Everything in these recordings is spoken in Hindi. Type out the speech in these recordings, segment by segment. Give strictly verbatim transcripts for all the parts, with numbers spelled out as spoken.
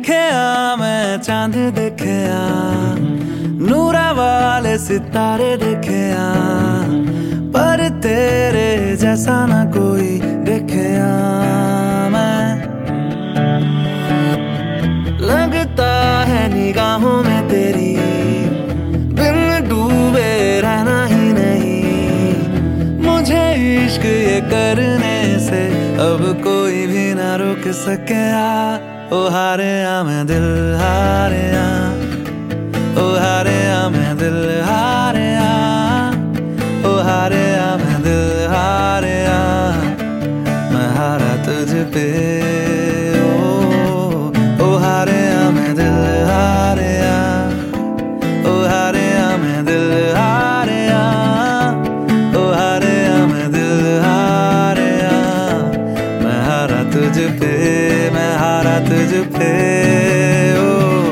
देखया मैं चांद देखया, नूरा वाले सितारे देखया, पर तेरे जैसा ना कोई देखया मैं। लगता है निगाहों में तेरी बिन डूबे रहना ही नहीं, मुझे इश्क ये करने से अब कोई भी ना रोक सकेगा। ओ हारे आ मैं दिल हारे आ, ओ हारे आ मैं दिल हारे आ, ओ हारे आ मैं दिल हारे आ, मैं हारा तुझ पे। ओ ओ हारे आ मैं दिल हारे आ, ओ हारे आ मैं दिल हारे आ, ओ हारे आ मैं दिल हारे आ, मैं हारा तुझ पे, मैं हारा तुझ पे। ओ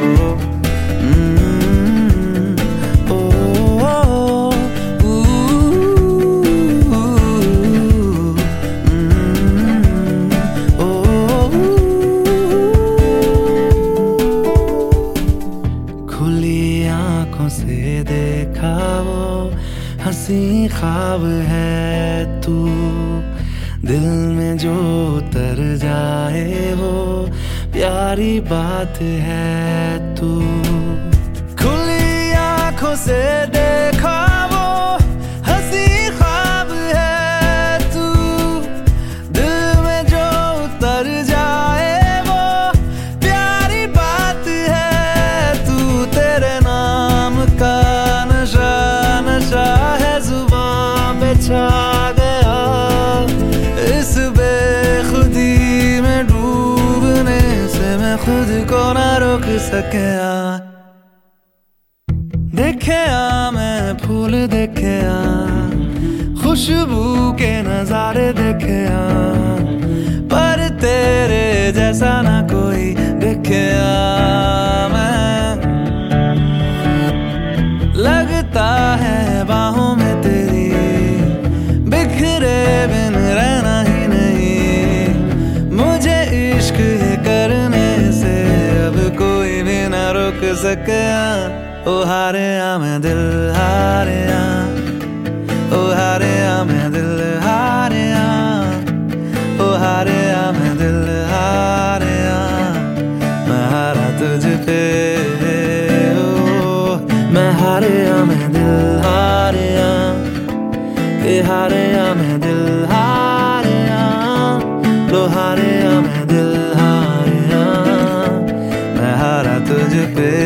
से देखा वो हंसी ख्वाब है तू, दिल में जो उतर जाए वो प्यारी बात है तू। खुली आंखों से देखा वो हंसी ख्वाब है तू, दिल में जो उतर जाए वो प्यारी बात है तू। तेरे नाम का नशा नशा है जुबान पे छा गया, इस बेखुदी में डूबने से मैं खुद को ना रोक सकेया। देखया मैं फूल देखया, खुशबू के नजारे देखया, पर तेरे जैसा ना कोई देखया मैं। लगता है बाहों में तेरी बिखरे बिन रहना ही नहीं, मुझे इश्क ये करने से अब कोई भी ना रोक सकेया। ओ हारे आ मैं दिल हारे आ, ओ हारे आ मैं दिल हारे आ, ओ हारे आ मैं दिल हारे आ, मैं हारा तुझ पे। ओ मैं हारे आ मैं दिल हारे आ, ए हारे आ मैं दिल हारे आ, लो हारे आ मैं दिल हारे आ, मैं हारा तुझ पे।